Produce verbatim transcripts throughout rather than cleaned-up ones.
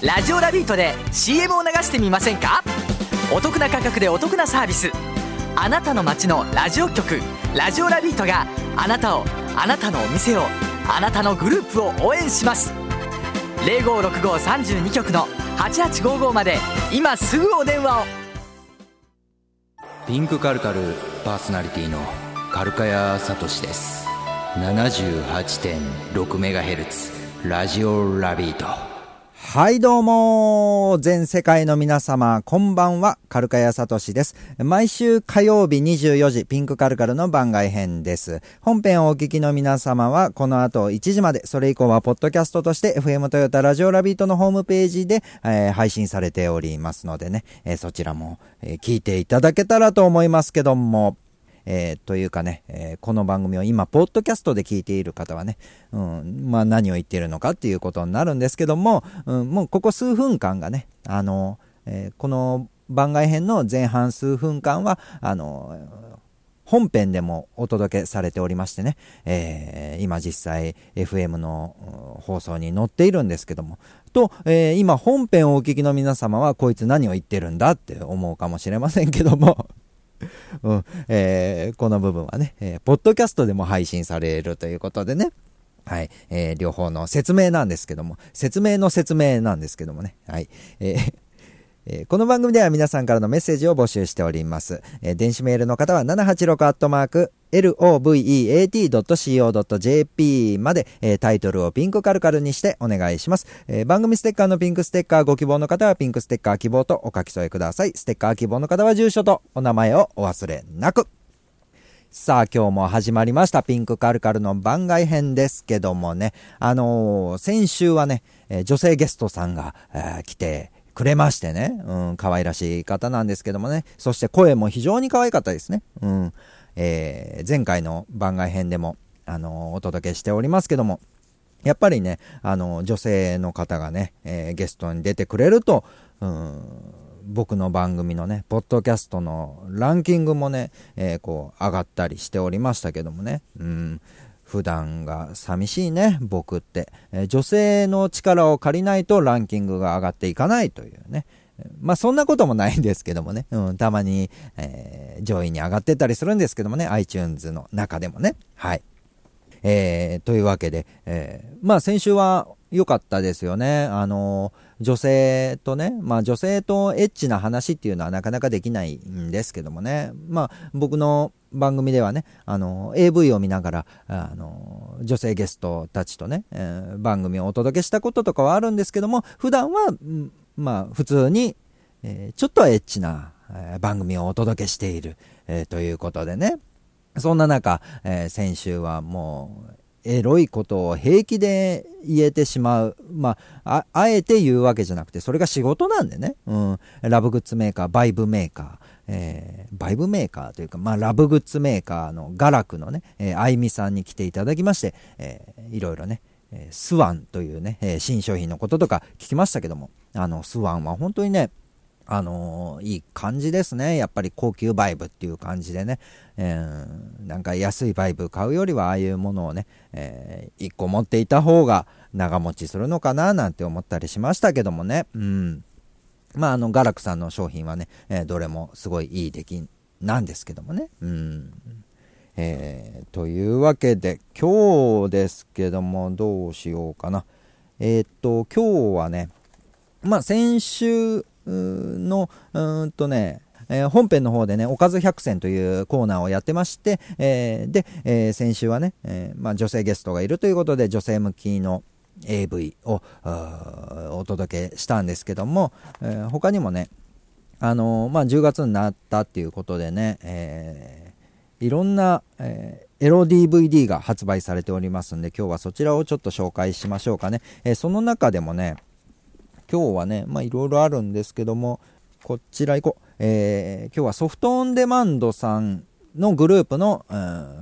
ラジオラビートで シーエム を流してみませんか？お得な価格でお得なサービス。あなたの街のラジオ局ラジオラビートがあなたを、あなたのお店を、あなたのグループを応援します。 ゼロごろくごさんに 局のはちはちごーごーまで今すぐお電話を。 ピンクカルカルパーソナリティのカルカヤサトシです。 ななじゅうはちてんろくメガヘルツ ラジオラビート。 はいどうも、全世界の皆様こんばんは、カルカヤサトシです。毎週火曜日にじゅうよじ、ピンクカルカルの番外編です。本編をお聞きの皆様はこの後いちじまで、それ以降はポッドキャストとして エフエム トヨタラジオラビートのホームページで、えー、配信されておりますのでね、えー、そちらも、えー、聞いていただけたらと思いますけども、えー、というかね、えー、この番組を今ポッドキャストで聞いている方はね、うん、まあ何を言っているのかっていうことになるんですけども、うん、もうここ数分間がね、あの、えー、この番外編の前半数分間はあの本編でもお届けされておりましてね、えー、今実際 エフエム の放送に載っているんですけども、と、えー、今本編をお聞きの皆様はこいつ何を言ってるんだって思うかもしれませんけどもうんえー、この部分はね、えー、ポッドキャストでも配信されるということでね、はい、えー、両方の説明なんですけども、説明の説明なんですけどもね、はい、えーえー、この番組では皆さんからのメッセージを募集しております。えー、電子メールの方は ななはちろく アットマーク エルオーブイイーエーティー ドット シーオー ドット ジェーピー まで、えー、タイトルをピンクカルカルにしてお願いします。えー、番組ステッカーのピンクステッカーご希望の方はピンクステッカー希望とお書き添えください。ステッカー希望の方は住所とお名前をお忘れなく。さあ今日も始まりましたピンクカルカルの番外編ですけどもね、あのー、先週はね、えー、女性ゲストさんが、えー、来てくれましてね、うん、可愛らしい方なんですけどもね、そして声も非常に可愛かったですね。うん、えー、前回の番外編でも、あのー、お届けしておりますけども、やっぱりね、あのー、女性の方がね、えー、ゲストに出てくれると、うん、僕の番組のね、ポッドキャストのランキングもね、えー、こう上がったりしておりましたけどもね、うん、普段が寂しいね僕って、えー、女性の力を借りないとランキングが上がっていかないというね、まあそんなこともないんですけどもね、うん、たまに、えー、上位に上がってたりするんですけどもね、 iTunes の中でもね、はい、えー、というわけで、えー、まあ先週は良かったですよね。あの女性とね、まあ女性とエッチな話っていうのはなかなかできないんですけどもね、まあ僕の番組ではね、あの エーブイ を見ながらあの女性ゲストたちとね、えー、番組をお届けしたこととかはあるんですけども、普段はまあ普通に、えー、ちょっとエッチな、えー、番組をお届けしている、えー、ということでね、そんな中、えー、先週はもうエロいことを平気で言えてしまう、まあ、あ、あえて言うわけじゃなくて、それが仕事なんでね、うん、ラブグッズメーカー、バイブメーカー、えー、バイブメーカーというか、まあ、ラブグッズメーカーのガラクのね、えー、あいみさんに来ていただきまして、えー、いろいろね、えー、スワンというね、えー、新商品のこととか聞きましたけども、あの、スワンは本当にね、あのー、いい感じですね。やっぱり高級バイブっていう感じでね、えー、なんか安いバイブ買うよりはああいうものをね、えー、いっこ持っていた方が長持ちするのかななんて思ったりしましたけどもね、うん、まああのガラクさんの商品はね、えー、どれもすごいいい出来なんですけどもね、うん、えー、というわけで今日ですけどもどうしようかな。えー、っと今日はね、まあ先週のうーんとね、えー、本編の方でね、おかず百選というコーナーをやってまして、えー、で、えー、先週はね、えーまあ、女性ゲストがいるということで女性向きの エーブイ をお届けしたんですけども、えー、他にもね、あのーまあ、じゅうがつになったっていうことでね、えー、いろんな、えー、エロ ディーブイディー が発売されておりますんで、今日はそちらをちょっと紹介しましょうかね。えー、その中でもね、今日はね、まあいろいろあるんですけども、こちら行こう。えー、今日はソフトオンデマンドさんのグループの、うん、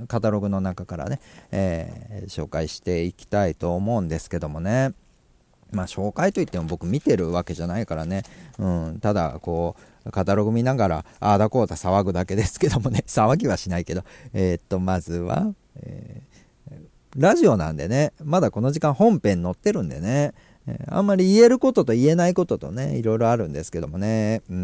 カタログの中からね、えー、紹介していきたいと思うんですけどもね。まあ紹介といっても僕見てるわけじゃないからね。うん、ただこう、カタログ見ながら、ああだこうだ騒ぐだけですけどもね。騒ぎはしないけど。えー、っと、まずは、えー、ラジオなんでね、まだこの時間本編載ってるんでね。 えー、あんまり言えることと言えないこととね、いろいろあるんですけどもね。うん、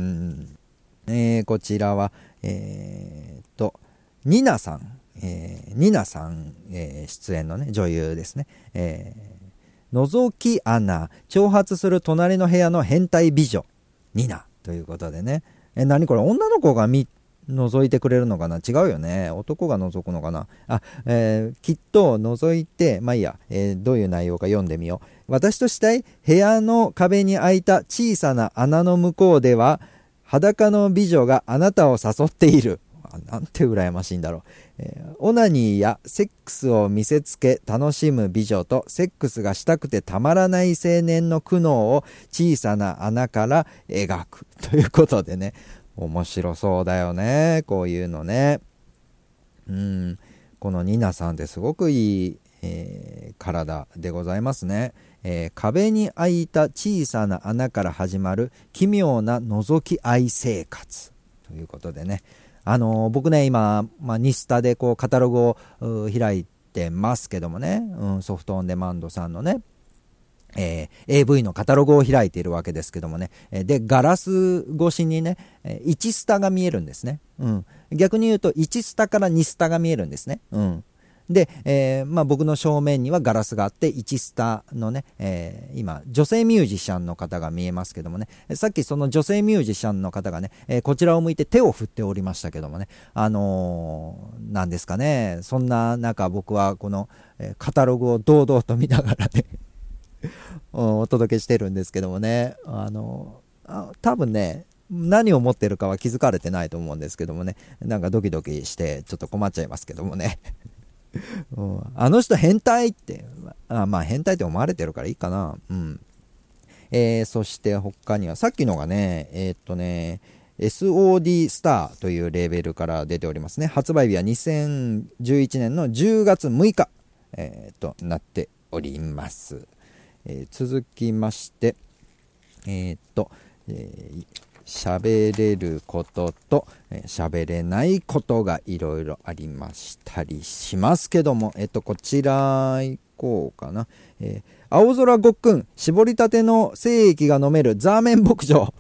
えー、こちらは、えー、っと、ニナさん、えー、ニナさん、えー、出演のね、女優ですね。えー、覗き穴、挑発する隣の部屋の変態美女、ニナということでね。え、何これ、女の子が見、覗いてくれるのかな？違うよね。男が覗くのかな。あ、えー、きっと覗いて、まあいいや、えー、どういう内容か読んでみよう。私としたい部屋の壁に開いた小さな穴の向こうでは、裸の美女があなたを誘っている。なんて羨ましいんだろう、えー、オナニーやセックスを見せつけ楽しむ美女とセックスがしたくてたまらない青年の苦悩を小さな穴から描くということでね、面白そうだよね、こういうのね。うん、このニナさんってすごくいい、えー、体でございますね。えー、壁に開いた小さな穴から始まる奇妙な覗き合い生活ということでね、あのー、僕ね今、まあ、ニスタでこうカタログを開いてますけどもね、うん、ソフトオンデマンドさんのね、えー、エーブイ のカタログを開いているわけですけどもね、でガラス越しにねいちスタが見えるんですね、うん、逆に言うといちスタからにスタが見えるんですね、うん、で、えーまあ、僕の正面にはガラスがあっていちスタのね、えー、今女性ミュージシャンの方が見えますけどもね、さっきその女性ミュージシャンの方がね、えー、こちらを向いて手を振っておりましたけどもね、あのー、なんですかね、そんな中僕はこの、えー、カタログを堂々と見ながらねお届けしてるんですけどもね、あのあ多分ね何を持ってるかは気づかれてないと思うんですけどもね、なんかドキドキしてちょっと困っちゃいますけどもねうん、あの人変態ってあまあ変態って思われてるからいいかな、うんえー、そして他にはさっきのがねえー、っとね エスオーディー スターというレーベルから出ておりますね。発売日はにせんじゅういちねんのじゅうがつむいか、えー、となっております。えー、続きましてえー、っと、えー喋れることと喋れないことがいろいろありましたりしますけども、えっとこちら行こうかな、えー、青空ごっくん絞りたての精液が飲めるザーメン牧場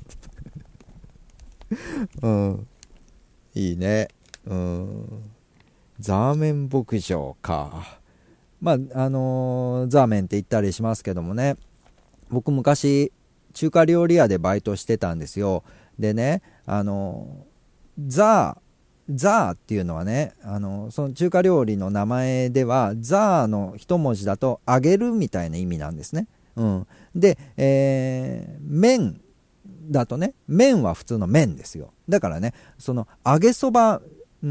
うんいいね、うんザーメン牧場か。まああのー、ザーメンって言ったりしますけどもね、僕昔中華料理屋でバイトしてたんですよ。でね、あのザーザーっていうのはね、あのその中華料理の名前ではザーの一文字だと揚げるみたいな意味なんですね、うん、で、えー、麺だとね、麺は普通の麺ですよ。だからね、その揚げそば、うん、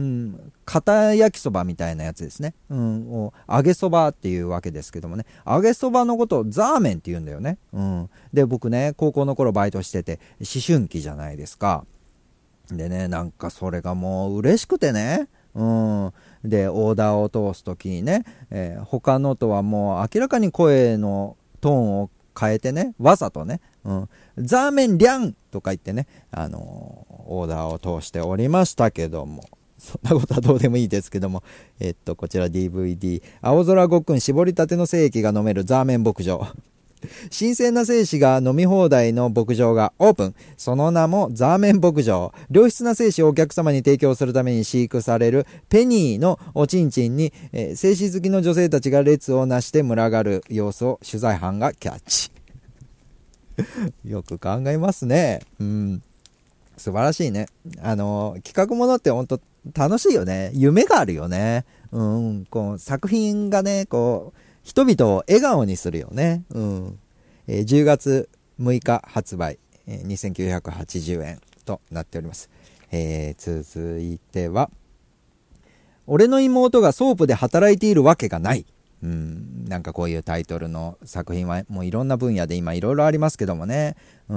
片焼きそばみたいなやつですね、うん、を揚げそばっていうわけですけどもね、揚げそばのことをザーメンって言うんだよね、うん、で僕ね高校の頃バイトしてて思春期じゃないですか。でね、なんかそれがもう嬉しくてね、うん、でオーダーを通す時にね、えー、他のとはもう明らかに声のトーンを変えてね、わざとね、うん、ザーメンリャンとか言ってね、あのー、オーダーを通しておりましたけども、そんなことはどうでもいいですけども、えっとこちら ディーブイディー 青空ごっくん絞りたての精液が飲めるザーメン牧場新鮮な精子が飲み放題の牧場がオープン。その名もザーメン牧場。良質な精子をお客様に提供するために飼育されるペニーのおちんちんに、えー、精子好きの女性たちが列をなして群がる様子を取材班がキャッチよく考えますね。うん、素晴らしいね。あのー、企画ものって本当楽しいよね。夢があるよね。うん、こう作品がね、こう人々を笑顔にするよね。うん、えー、じゅうがつむいか発売、えー、にせんきゅうひゃくはちじゅうえんとなっております。えー、続いては、俺の妹がソープで働いているわけがない。うん、なんかこういうタイトルの作品はもういろんな分野で今いろいろありますけどもね。うん、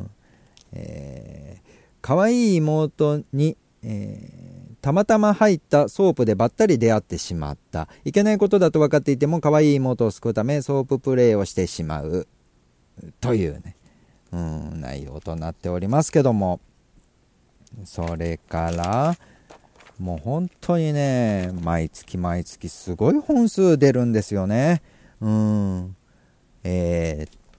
えー、可愛い妹に、えーたまたま入ったソープでばったり出会ってしまった。いけないことだと分かっていても可愛い妹を救うためソーププレイをしてしまうというね、うん、内容となっておりますけども、それからもう本当にね、毎月毎月すごい本数出るんですよね。うん、えー、っ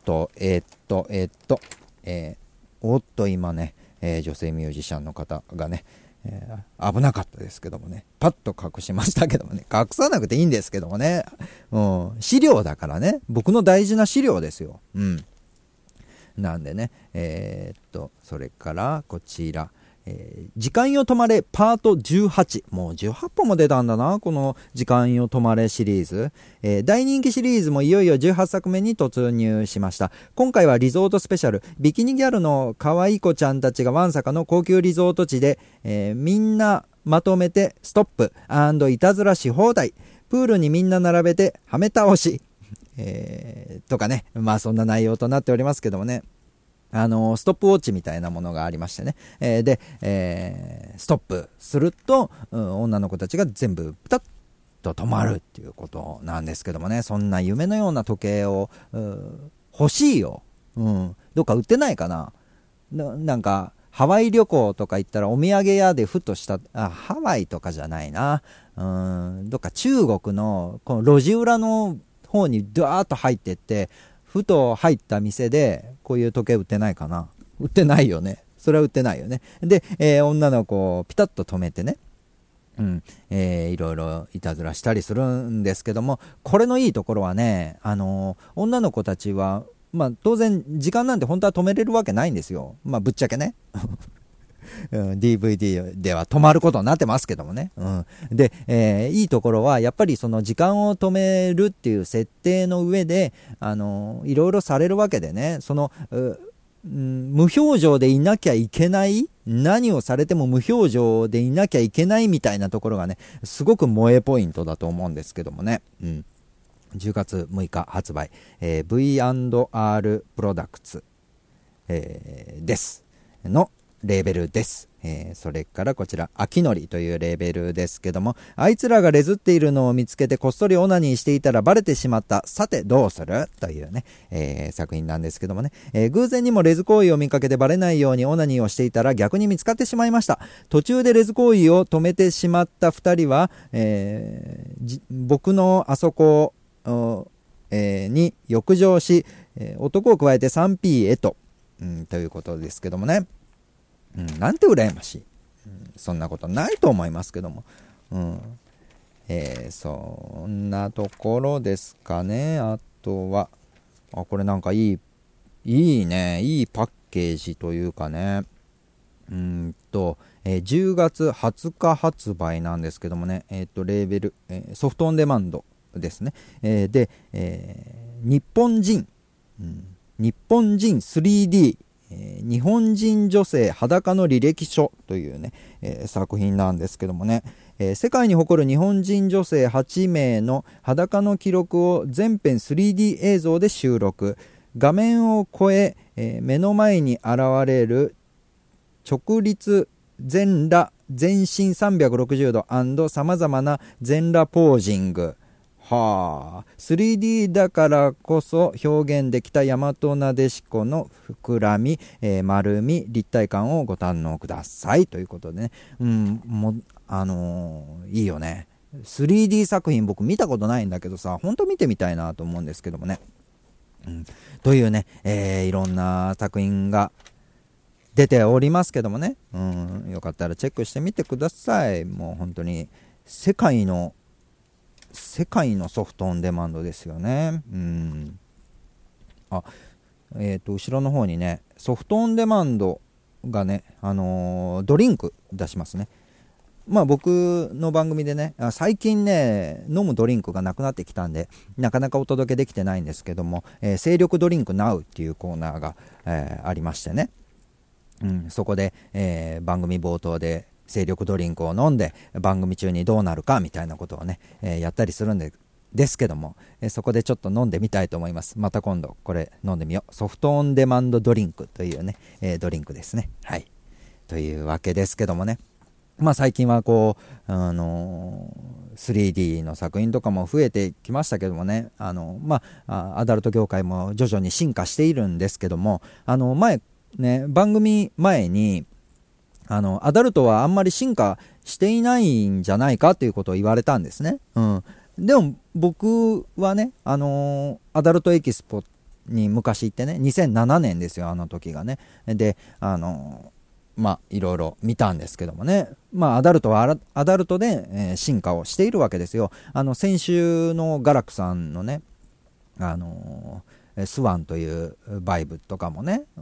と、えー、っと、えー、っと、えー、おっと今ね、えー、女性ミュージシャンの方がね、えー、危なかったですけどもね、パッと隠しましたけどもね、隠さなくていいんですけどもね、うん、資料だからね、僕の大事な資料ですよ。うん。なんでね、えー、っと、それからこちら、えー、時間よ止まれパートじゅうはち。もうじゅうはっぽんも出たんだな、この時間よ止まれシリーズ。えー、大人気シリーズもいよいよじゅうはっさくめに突入しました。今回はリゾートスペシャル。ビキニギャルの可愛い子ちゃんたちがわんさかの高級リゾート地で、えー、みんなまとめてストップ&いたずらし放題。プールにみんな並べてはめ倒し。えー、とかね。まあそんな内容となっておりますけどもね。あのストップウォッチみたいなものがありましてね、えー、で、えー、ストップすると、うん、女の子たちが全部ピタッと止まるっていうことなんですけどもね、そんな夢のような時計を欲しいよ、うん、どっか売ってないかな。 な, なんかハワイ旅行とか行ったらお土産屋でふとしたあハワイとかじゃないな、うん、どっか中国のこの路地裏の方にドワーッと入ってってふと入った店でこういう時計売ってないかな。売ってないよね。それは売ってないよね。で、えー、女の子をピタッと止めてね、うん、えー、いろいろいたずらしたりするんですけども、これのいいところはね、あのー、女の子たちはまあ当然時間なんて本当は止めれるわけないんですよ。まあぶっちゃけね。うん、ディーブイディー では止まることになってますけどもね、うん、で、えー、いいところはやっぱりその時間を止めるっていう設定の上で、あのー、いろいろされるわけでね、その、うん、無表情でいなきゃいけない、何をされても無表情でいなきゃいけないみたいなところがね、すごく萌えポイントだと思うんですけどもね、うん、じゅうがつむいか発売、えー、ブイアンドアール プロダクツ、えー、ですのレーベルです、えー、それからこちら秋のりというレーベルですけども、あいつらがレズっているのを見つけてこっそりオナニーしていたらバレてしまった、さてどうするというね、えー、作品なんですけどもね、えー、偶然にもレズ行為を見かけてバレないようにオナニーをしていたら逆に見つかってしまいました。途中でレズ行為を止めてしまったふたりは、えー、僕のあそこ、えー、に浴場し、えー、男を加えて スリーピー へと、うん、ということですけどもね、うん、なんて羨ましい、うん、そんなことないと思いますけども、うんえー、そんなところですかね。あとはあこれなんかいいいいねいいパッケージというかね、うんと、えー、じゅうがつはつか発売なんですけどもね、えー、とレーベル、えー、ソフトオンデマンドですね、えー、で、えー、日本人、うん、日本人 スリーディーえー、日本人女性裸の履歴書というね、えー、作品なんですけどもね、えー、世界に誇る日本人女性はちめいの裸の記録を全編 スリーディー 映像で収録。画面を越ええー、目の前に現れる直立全裸全身さんびゃくろくじゅうど&さまざまな全裸ポージング。はあ、スリーディー だからこそ表現できた大和なでしこの膨らみ、えー、丸み、立体感をご堪能くださいということでね、うん、もあのー、いいよね。スリーディー 作品僕見たことないんだけどさ、本当見てみたいなと思うんですけどもね、うん、というね、えー、いろんな作品が出ておりますけどもね、うん、よかったらチェックしてみてください。もう本当に世界の世界のソフトオンデマンドですよね。うん。あ、えっと後ろの方にね、ソフトオンデマンドがね、あのー、ドリンク出しますね。まあ僕の番組でね、最近ね飲むドリンクがなくなってきたんでなかなかお届けできてないんですけども、えー、精力ドリンク Now っていうコーナーが、えー、ありましてね、うん、そこで、えー、番組冒頭で精力ドリンクを飲んで番組中にどうなるかみたいなことをね、えー、やったりするんでですけども、えー、そこでちょっと飲んでみたいと思います。また今度これ飲んでみよう。ソフトオンデマンドドリンクというね、えー、ドリンクですね。はい、というわけですけどもね、まあ最近はこうあのー、スリーディー の作品とかも増えてきましたけどもね、あのまあアダルト業界も徐々に進化しているんですけども、あの前ね番組前にあのアダルトはあんまり進化していないんじゃないかということを言われたんですね。うん、でも僕はね、あのー、アダルトエキスポに昔行ってね、にせんななねんですよ、あの時がね。で、あのまあいろいろ見たんですけどもね、まあアダルトはアダルトで、えー、進化をしているわけですよ。あの先週のガラクさんのね、あのー、スワンというバイブとかもね、うん、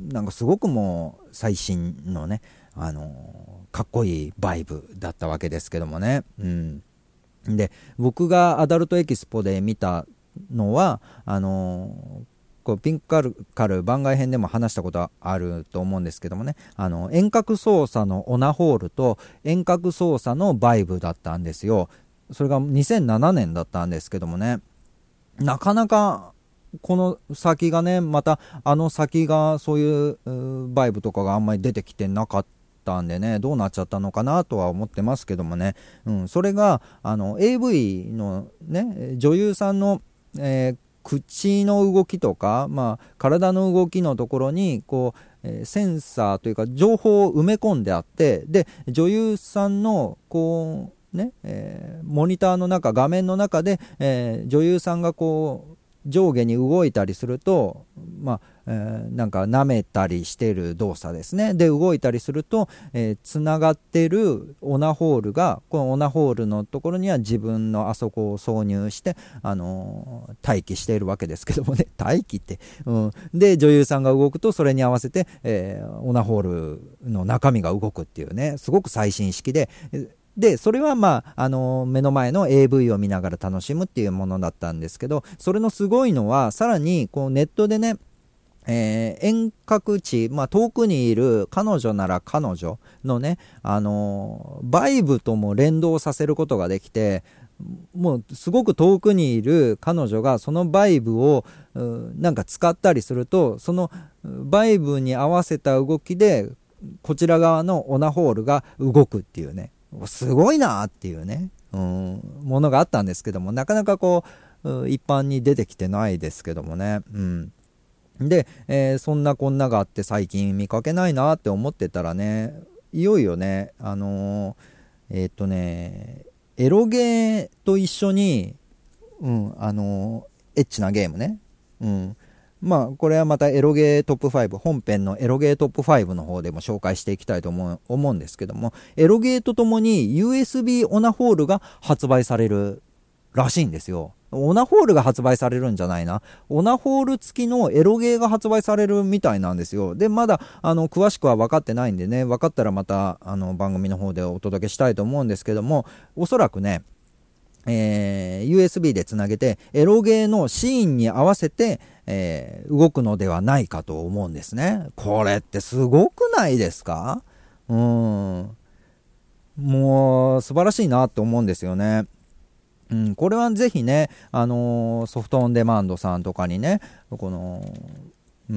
なんかすごくもう最新のね、あのー、かっこいいバイブだったわけですけどもね、うん、で僕がアダルトエキスポで見たのはあのーこうピンクカルカル番外編でも話したことあると思うんですけどもね、あの遠隔操作のオナホールと遠隔操作のバイブだったんですよ。それがにせんななねんだったんですけどもね、なかなかこの先がね、またあの先がそういうバイブとかがあんまり出てきてなかったんでね、どうなっちゃったのかなとは思ってますけどもね、うん、それがあの エーブイ のね女優さんの、えー口の動きとか、まあ、体の動きのところにこう、えー、センサーというか情報を埋め込んであって、で女優さんのこうね、えー、モニターの中、画面の中で、えー、女優さんがこう上下に動いたりすると、まあえー、なんか舐めたりしてる動作ですね。で動いたりすると、えー、つながってるオナホールが、このオナホールのところには自分のあそこを挿入して、あのー、待機しているわけですけどもね、待機って、うん、で女優さんが動くとそれに合わせて、えー、オナホールの中身が動くっていうね、すごく最新式で、でそれは、まあ、あの目の前の エーブイ を見ながら楽しむっていうものだったんですけど、それのすごいのはさらにこうネットでね、えー、遠隔地、まあ、遠くにいる彼女なら彼女のね、あのバイブとも連動させることができて、もうすごく遠くにいる彼女がそのバイブをなんか使ったりすると、そのバイブに合わせた動きでこちら側のオナホールが動くっていうね、すごいなっていうね、うん、ものがあったんですけども、なかなかこう一般に出てきてないですけどもね、うん、で、えー、そんなこんながあって最近見かけないなって思ってたらね、いよいよね、あのー、えー、っとねエロゲーと一緒に、うん、あのー、エッチなゲームね、うん、まあこれはまたエロゲートップファイブ、本編のエロゲートップファイブの方でも紹介していきたいと思う、思うんですけども、エロゲーとともに ユーエスビー オナホールが発売されるらしいんですよ。オナホールが発売されるんじゃないな、オナホール付きのエロゲーが発売されるみたいなんですよ。でまだあの詳しくは分かってないんでね、分かったらまたあの番組の方でお届けしたいと思うんですけども、おそらくねえー、ユーエスビー でつなげてエロゲーのシーンに合わせて、えー、動くのではないかと思うんですね。これってすごくないですか？うーん、もう素晴らしいなと思うんですよね。うん、これはぜひね、あのー、ソフトオンデマンドさんとかにね、この、うん、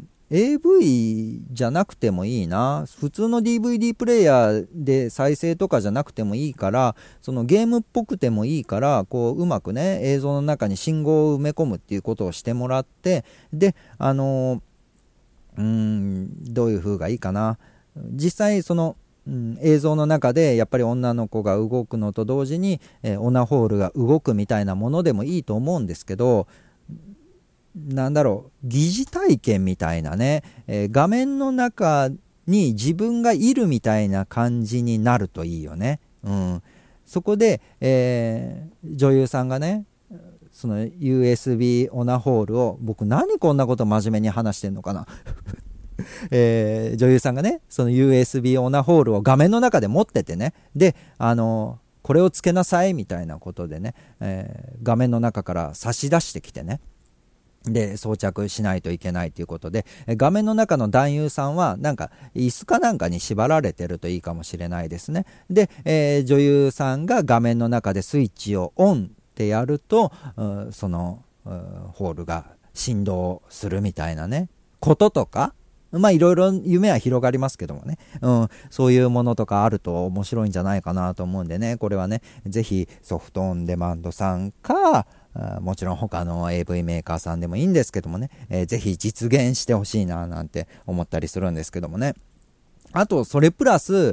エーブイ じゃなくてもいいな、普通の ディーブイディー プレイヤーで再生とかじゃなくてもいいから、そのゲームっぽくてもいいから、こううまくね映像の中に信号を埋め込むっていうことをしてもらって、であのうーんどういう風がいいかな、実際そのうん、映像の中でやっぱり女の子が動くのと同時に、えー、オナホールが動くみたいなものでもいいと思うんですけど、なんだろう、疑似体験みたいなね、えー、画面の中に自分がいるみたいな感じになるといいよね。うん、そこで、えー、女優さんがね、その ユーエスビー オナホールを、僕何こんなこと真面目に話してんのかなえー、女優さんがねその ユーエスビー オナホールを画面の中で持っててね、であのこれをつけなさいみたいなことでね、えー、画面の中から差し出してきてね、で装着しないといけないということで、画面の中の男優さんはなんか椅子かなんかに縛られてるといいかもしれないですね。で、えー、女優さんが画面の中でスイッチをオンってやると、そのホールが振動するみたいなねこととか、まあいろいろ夢は広がりますけどもね、うん、そういうものとかあると面白いんじゃないかなと思うんでね、これはねぜひソフトオンデマンドさんか、もちろん他の エーブイ メーカーさんでもいいんですけどもね、えー、ぜひ実現してほしいななんて思ったりするんですけどもね。あとそれプラス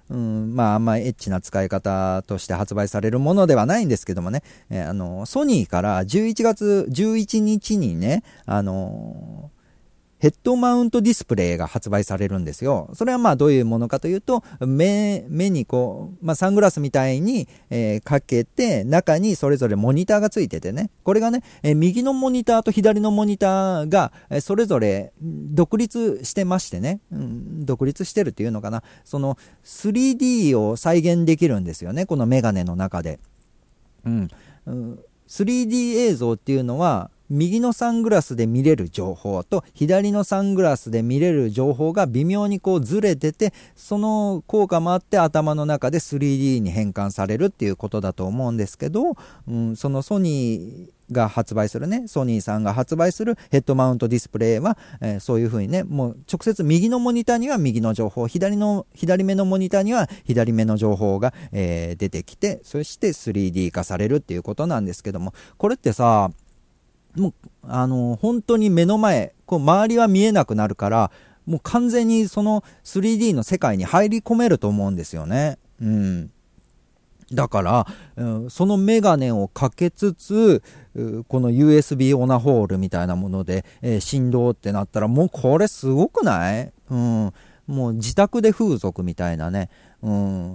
うん、まああんまエッチな使い方として発売されるものではないんですけどもね、えー、あのソニーからじゅういちがつじゅういちにちにね、あのーヘッドマウントディスプレイが発売されるんですよ。それはまあどういうものかというと、目、目にこう、まあサングラスみたいに、えー、かけて、中にそれぞれモニターがついててね、これがね、えー、右のモニターと左のモニターが、えー、それぞれ独立してましてね、うん、独立してるっていうのかな、その スリーディー を再現できるんですよね、このメガネの中で。うん。うん、スリーディー 映像っていうのは、右のサングラスで見れる情報と左のサングラスで見れる情報が微妙にこうずれてて、その効果もあって頭の中で スリーディー に変換されるっていうことだと思うんですけど、うん、そのソニーが発売するね、ソニーさんが発売するヘッドマウントディスプレイは、えー、そういう風にね、もう直接右のモニターには右の情報、左の左目のモニターには左目の情報が、えー、出てきて、そして スリーディー 化されるっていうことなんですけども、これってさ、もうあの本当に目の前、こう周りは見えなくなるから、もう完全にその スリーディー の世界に入り込めると思うんですよね。うん。だから、うん、そのメガネをかけつつ、この ユーエスビー オナホールみたいなもので、えー、振動ってなったら、もうこれすごくない？うん。もう自宅で風俗みたいなね、うん、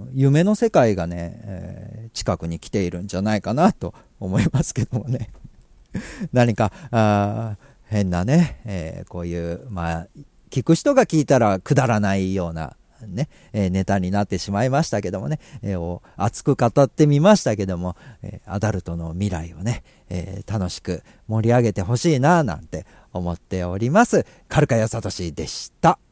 夢の世界がね、えー、近くに来ているんじゃないかなと思いますけどもね。何かあ変なね、えー、こういうまあ聞く人が聞いたらくだらないようなね、えー、ネタになってしまいましたけどもね、えー、を熱く語ってみましたけども、えー、アダルトの未来をね、えー、楽しく盛り上げてほしいななんて思っております。カルカヤサトシでした。